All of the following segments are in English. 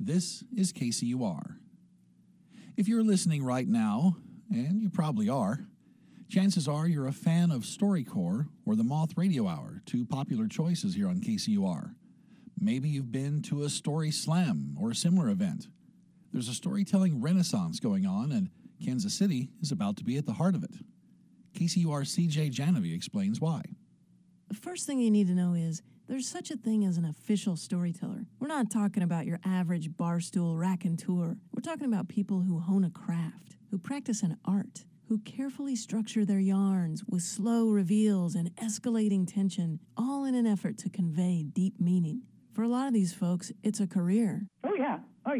This is KCUR. If you're listening right now, and you probably are, chances are you're a fan of StoryCorps or the Moth Radio Hour, two popular choices here on KCUR. Maybe you've been to a Story Slam or a similar event. There's a storytelling renaissance going on, and Kansas City is about to be at the heart of it. KCUR's CJ Janovi explains why. The first thing you need to know is there's such a thing as an official storyteller. We're not talking about your average barstool raconteur. We're talking about people who hone a craft, who practice an art, who carefully structure their yarns with slow reveals and escalating tension, all in an effort to convey deep meaning. For a lot of these folks, it's a career. Oh, yeah.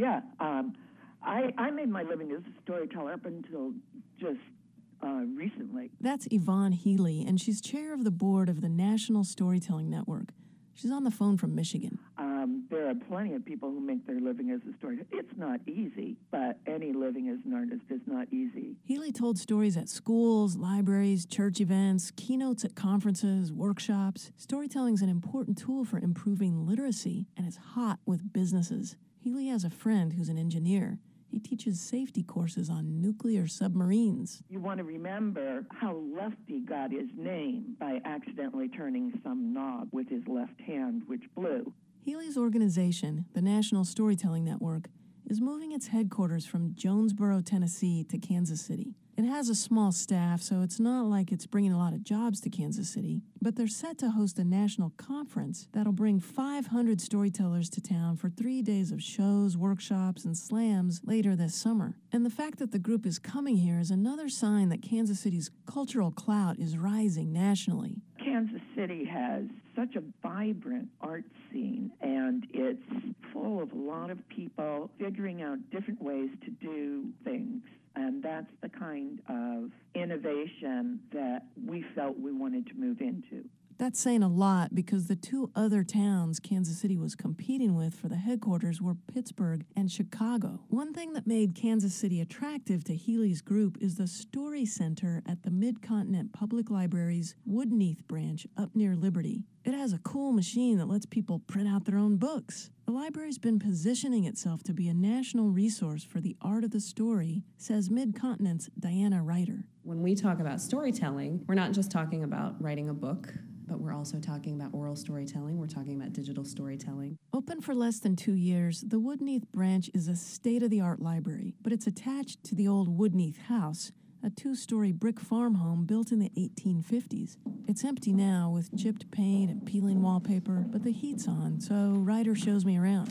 I made my living as a storyteller up until just recently. That's Yvonne Healy, and she's chair of the board of the National Storytelling Network. She's on the phone from Michigan. There are plenty of people who make their living as a storyteller. It's not easy, but any living as an artist is not easy. Healy told stories at schools, libraries, church events, keynotes at conferences, workshops. Storytelling's an important tool for improving literacy, and it's hot with businesses. Healy has a friend who's an engineer. He teaches safety courses on nuclear submarines. You want to remember how Lefty got his name by accidentally turning some knob with his left hand, which blew. Healy's organization, the National Storytelling Network, is moving its headquarters from Jonesboro, Tennessee to Kansas City. It has a small staff, so it's not like it's bringing a lot of jobs to Kansas City, but they're set to host a national conference that'll bring 500 storytellers to town for 3 days of shows, workshops, and slams later this summer. And the fact that the group is coming here is another sign that Kansas City's cultural clout is rising nationally. Kansas City has such a vibrant art scene, and it's full of a lot of people figuring out different ways to do things. And that's the kind of innovation that we felt we wanted to move into. That's saying a lot because the two other towns Kansas City was competing with for the headquarters were Pittsburgh and Chicago. One thing that made Kansas City attractive to Healy's group is the Story Center at the Mid-Continent Public Library's Woodneath branch up near Liberty. It has a cool machine that lets people print out their own books. The library's been positioning itself to be a national resource for the art of the story, says Mid-Continent's Diana Ryder. When we talk about storytelling, we're not just talking about writing a book, but we're also talking about oral storytelling. We're talking about digital storytelling. Open for less than 2 years, the Woodneath branch is a state-of-the-art library, but it's attached to the old Woodneath house, a 2-story brick farm home built in the 1850s. It's empty now with chipped paint and peeling wallpaper, but the heat's on, so Ryder shows me around.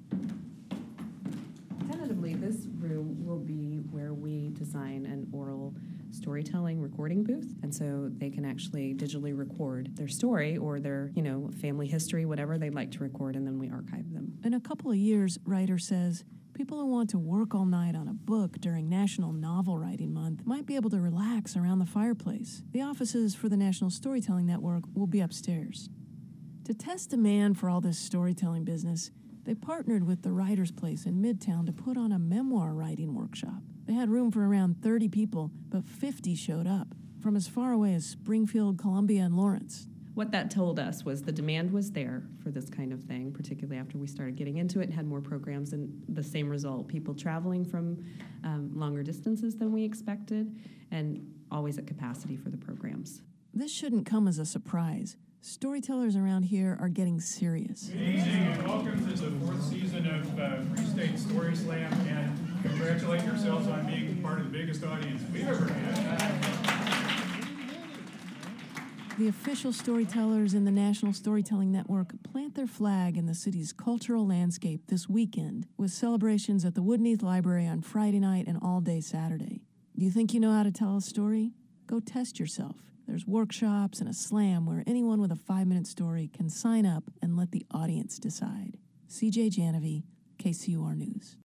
Tentatively, this room will be where we design an oral storytelling recording booth, and so they can actually digitally record their story or their, family history, whatever they'd like to record, and then we archive them. In a couple of years, Ryder says, people who want to work all night on a book during National Novel Writing Month might be able to relax around the fireplace. The offices for the National Storytelling Network will be upstairs. To test demand for all this storytelling business, they partnered with the Writer's Place in Midtown to put on a memoir writing workshop. They had room for around 30 people, but 50 showed up, from as far away as Springfield, Columbia, and Lawrence. What that told us was the demand was there for this kind of thing, particularly after we started getting into it and had more programs, and the same result, people traveling from longer distances than we expected, and always at capacity for the programs. This shouldn't come as a surprise. Storytellers around here are getting serious. Good evening and welcome to the 4th season of Free State Story Slam, and congratulate yourselves on being part of the biggest audience we've ever had. The official storytellers in the National Storytelling Network plant their flag in the city's cultural landscape this weekend with celebrations at the Woodneath Library on Friday night and all day Saturday. Do you think you know how to tell a story? Go test yourself. There's workshops and a slam where anyone with a 5-minute story can sign up and let the audience decide. CJ Janovi, KCUR News.